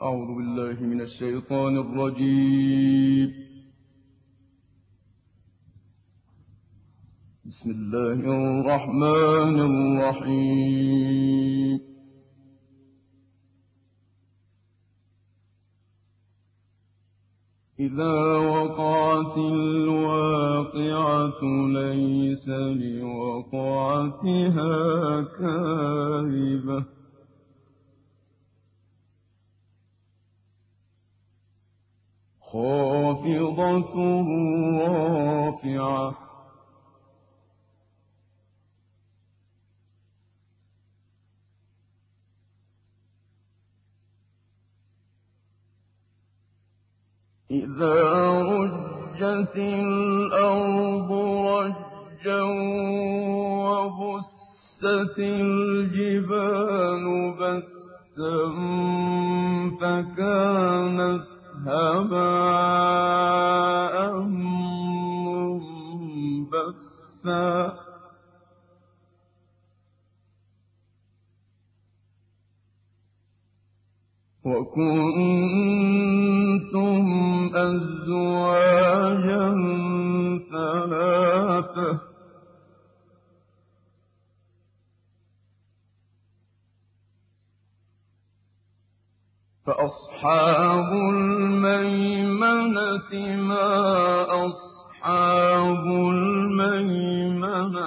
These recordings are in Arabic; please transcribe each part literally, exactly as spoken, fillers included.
أعوذ بالله من الشيطان الرجيم. بسم الله الرحمن الرحيم. إذا وقعت الواقعة ليس لوقعتها كاذبة خافضة رافعة إذا رجت الأرض رجا وبست الجبال بسا فكانت هباء منبثا وكنتم أزواجا ثلاثة فأصحاب الميمنة ما أصحاب الميمنة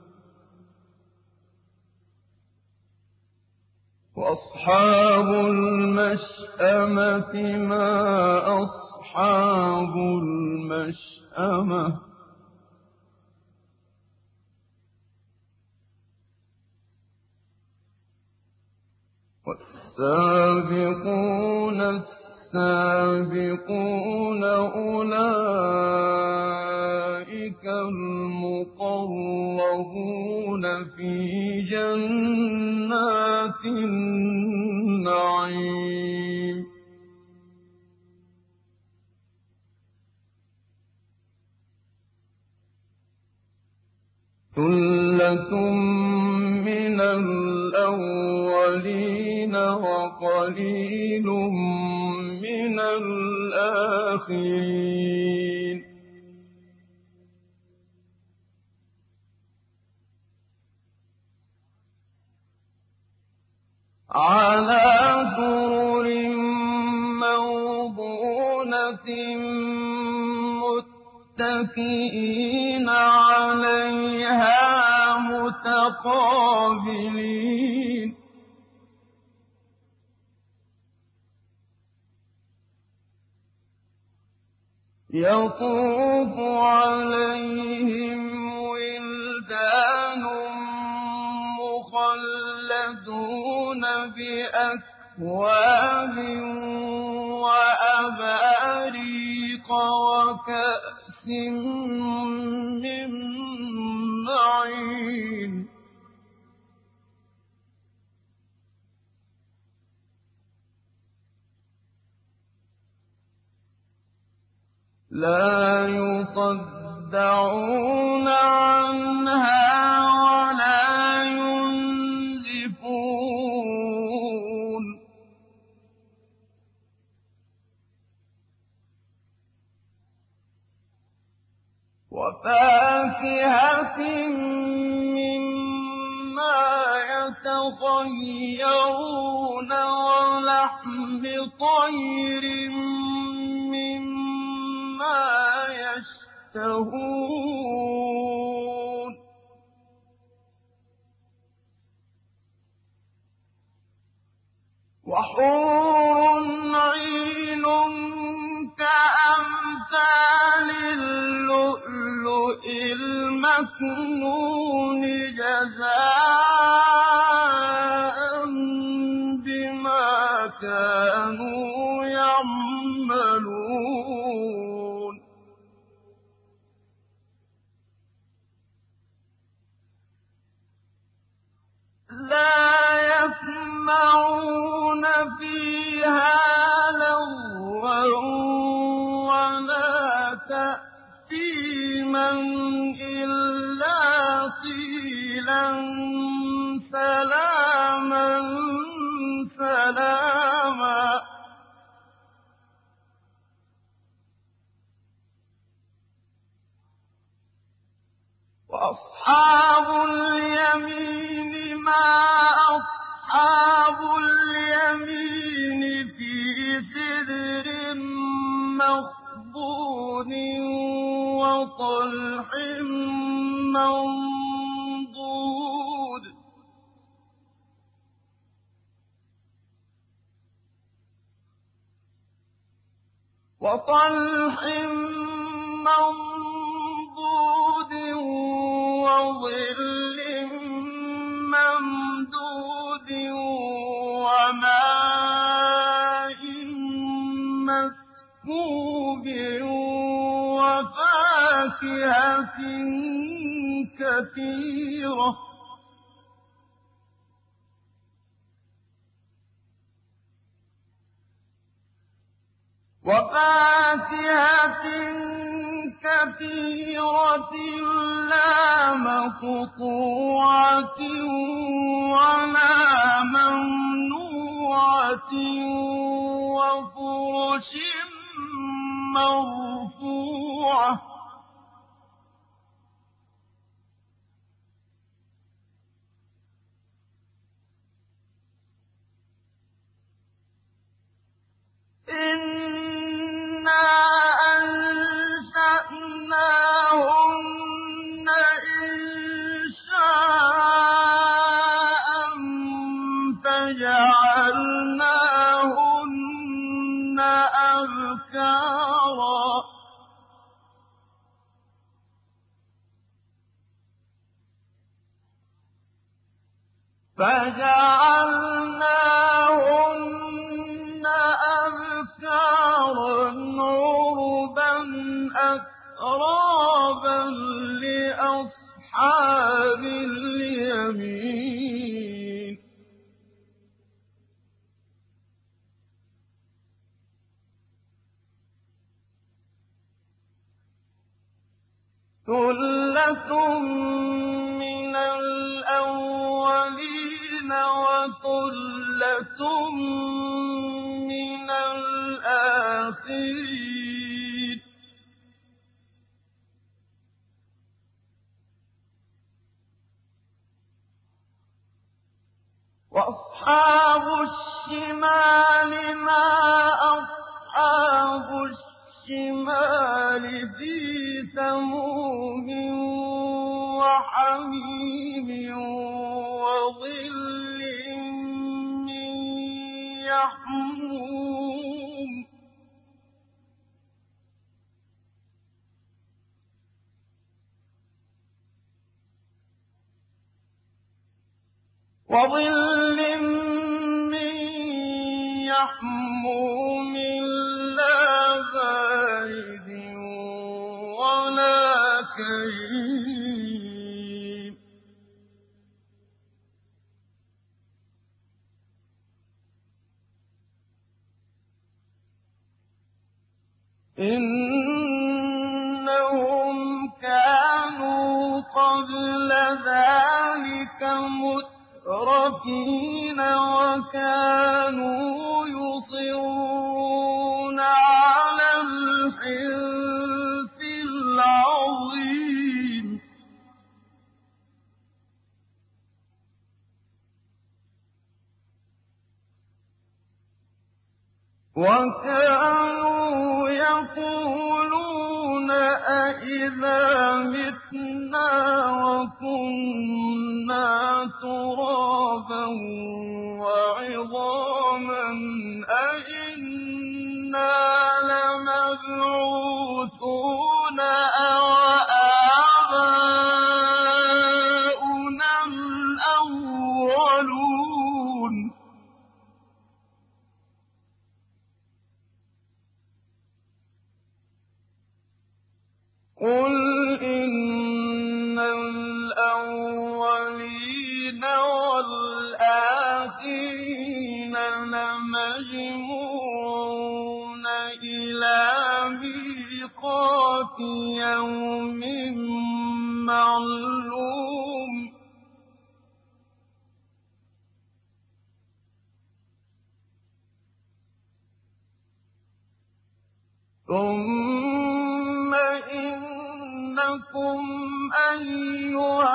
وأصحاب المشأمة ما أصحاب المشأمة والسابقون السابقون أولئك المقربون في جنات النعيم ثلة من الأولين وقليل من الآخرين على سرر موضونة متكئين عليها متقابلين يطوف عليهم ولدان مخلدون بأكواب وأباريق وكأس من معين لا يصدعون عنها ولا ينزفون وفاكهة مما يتخيرون ولحم طير مما يشتهون وحور عين كأمثال اللؤلؤ المكنون جزاء بما كانوا يعملون لا يسمعون فيها لغوا ولا تأثيما إلا قيلا سلاما سلاما وأصحاب اليمين ما أصحاب اليمين في سدر مخضود وطلح منضود وطلح منضود وظل ممدود وماء مسكوب وفاكهة كثيرة وفاكهة كثيرة لا مقطوعة ولا ممنوعة وفرش مرفوعة إنا أنشأناهن إنشاء فجعلناهن أبكارا فجعلناهن أبكارا عربا أترابا لأصحاب اليمين ثلة من الأولين وثلة من الآخرين وأصحاب الشمال ما أصحاب الشمال في سموم وحميم وظل من يحموم وظل من يحموم لا بارد ولا كريم إنهم كانوا قبل ذلك مترفين وكانوا يصرون على الحنث العظيم وكانوا يقولون أئذا متنا وكنا ترابا وعظاما أئنا لمبعوثون أو آباؤنا الأولون قل إن الأولين والآخرين لمجموعون إلى ميقات يوم معلوم ثم إن بينكم أيها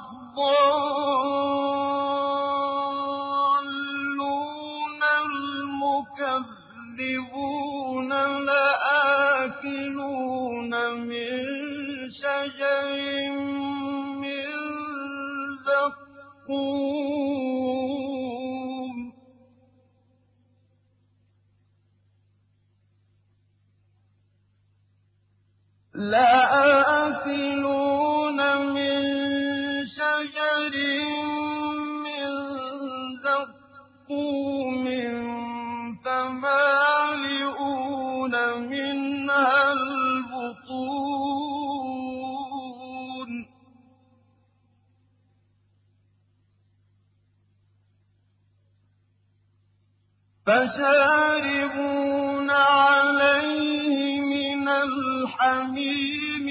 الضالون المكذبون لآكلون من شجر من زقوم لآكلون من شجر من زقوم فمالئون منها البطون فشاربون عليه من الحميم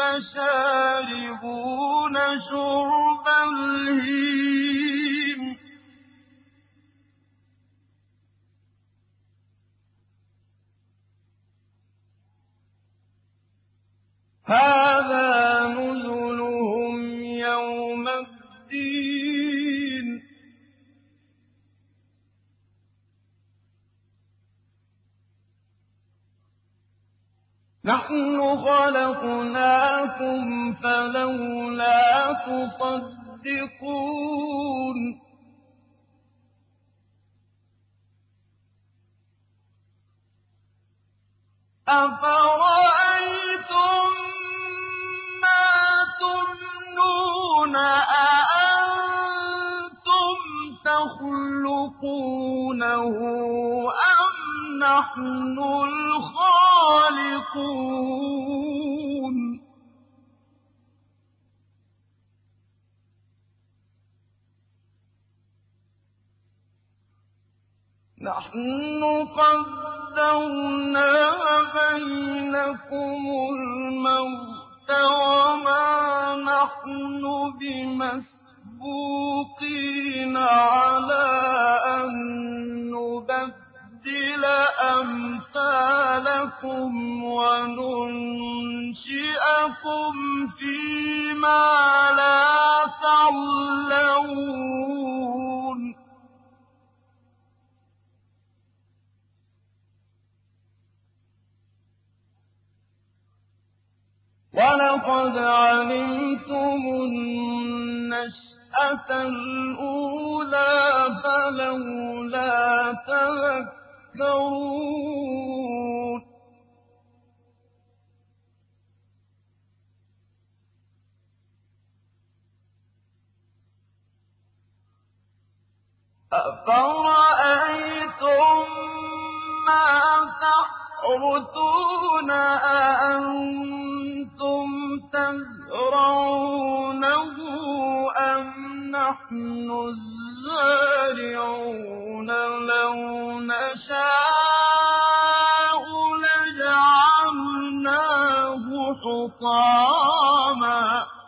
فشاربون شرب الهيم هذا نزلهم يوم الدين نحن خلقناكم فلولا تصدقون أفرأيتم ما تمنون أأنتم تخلقونه أم نحن الخالقون نحن قدرنا بينكم الموت وما نحن بمسبوقين على أن نبدل أمثالكم وننشئكم فيما لا تعلمون وَلَقَدْ عَلِمْتُمُ النَّشْأَةَ الْأُولَىٰ فَلَوْلَا تَذَكَّرُونَ أَفَرَأَيْتُم مَّا تَحْرُثُونَ أَأَنتُمْ تَزْرَعُونَهُ أَمْ نَحْنُ الزَّارِعُونَ لَوْ نَشَاءُ لَجَعَلْنَاهُ حُطَامًا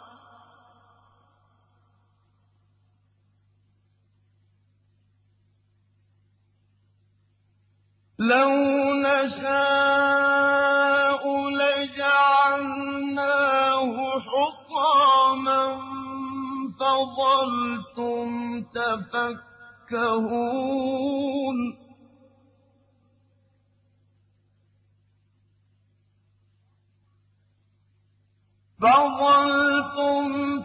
لَوْ نَشَاءُ لَجَعَلْنَاهُ حُطَامًا فَظَلْتُمْ تَفَكَّهُونَ فَظَلْتُمْ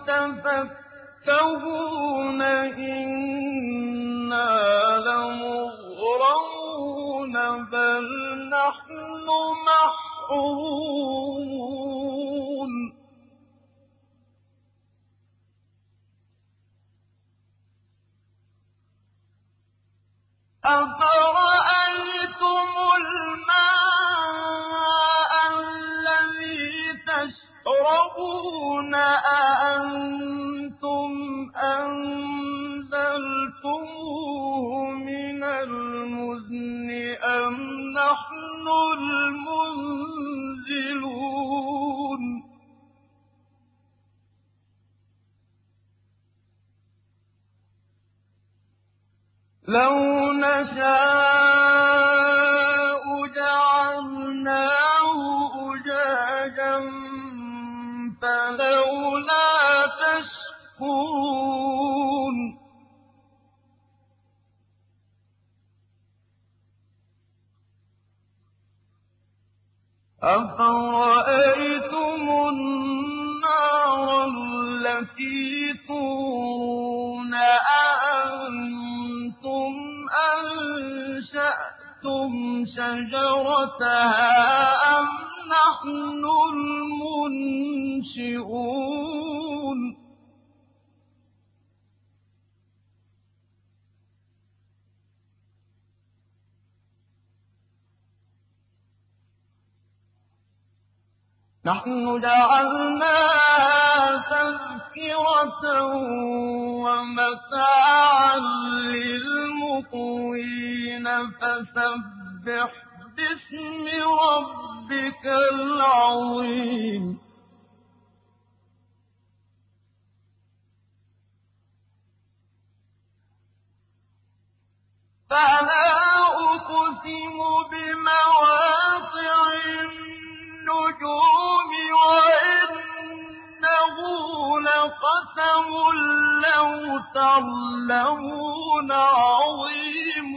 تَفَكَّهُونَ إِنَّا لَمُغْرَمُونَ بَلْ نَحْنُ مَحْرُومُونَ أَفَرَأَيْتُمُ الْمَاءَ الَّذِي تَشْرَبُونَ أَأَنتُمْ أَنزَلْتُمُوهُ مِنَ الْمُزْنِ أَمْ نَحْنُ الْمُنزِلُونَ لَوْ نَشَاءُ جَعَلْنَاهُ أُجَاجًا تشكرون أفرأيتم النار التي تورون أأنتم أنشأتم شجرتها أم نحن المنشئون نحن جعلناها تذكرة ومتاعا للمقوين فسبح باسم ربك العظيم فلا أقسم بمواقع النجوم وإنه لقسم لو تعلمون عظيم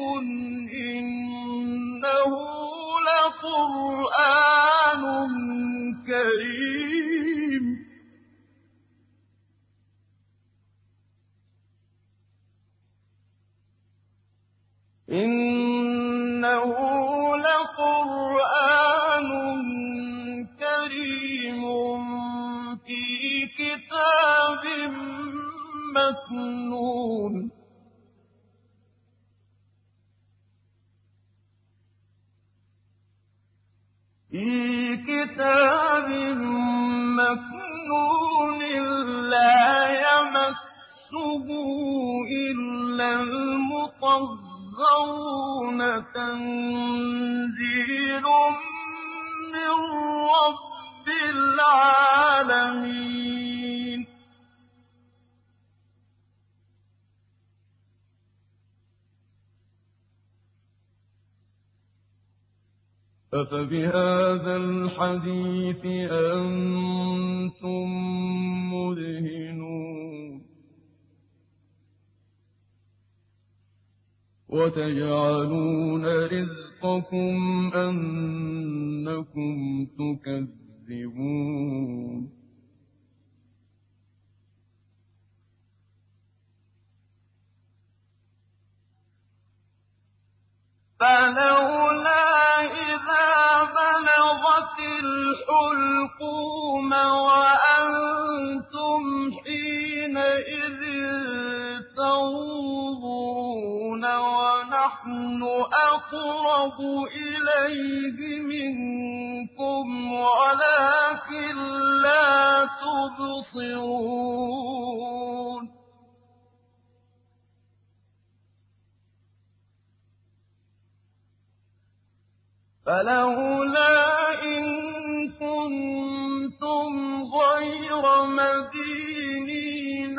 إنه لقرآن كريم إنه لقرآن كريم في كتاب مكنون في كتاب مكنون لا يمسه إلا المطهرون تنزيل من رب العالمين أفبهذا الحديث أنتم مدهنون وتجعلون رزقكم أنكم تكذبون فلولا إذا بلغت الحلقوم وأنتم حينئذ تنظرون ونحن أقرب إليه منكم ولكن لا تبصرون فلولا إن كنتم غير مدينين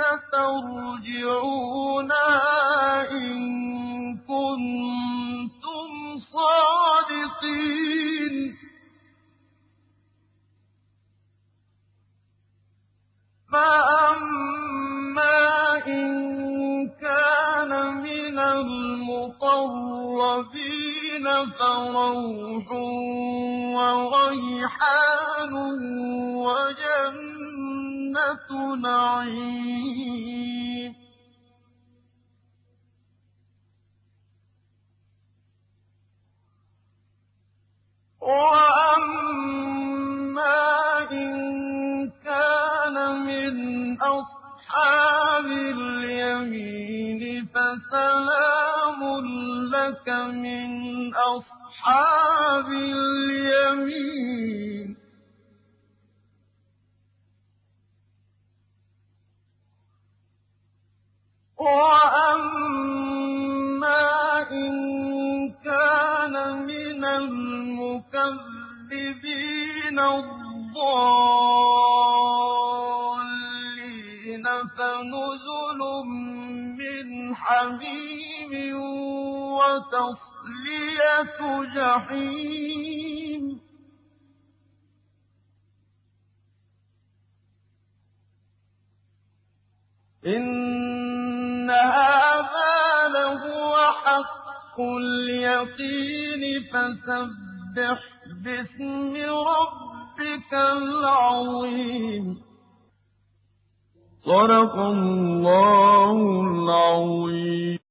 ترجعونها إن كنتم صادقين فأما إن كان من المقربين فروح وريحان وجنة نعيم وأما إن كان من أصحاب اليمين فسلام لك من أصحاب اليمين وأما إن كان من المكذبين الضالين فنزل من حميم وتصلية جحيم إِنَّ هَٰذَا لَهُوَ حَقُّ الْيَقِينِ فَسَبِّحْ بِاسْمِ رَبِّكَ الْعَظِيمِ صدق الله العظيم.